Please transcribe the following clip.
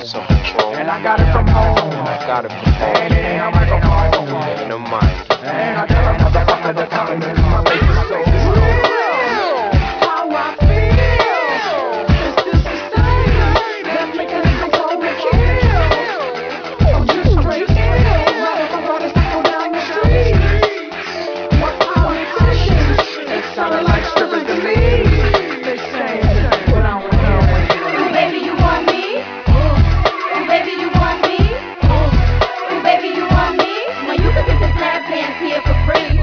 some control. And I got it from home. And I got it from home. And it ain't a microphone. It ain't a mic. And I tell a motherfucker to come in this motherfucker.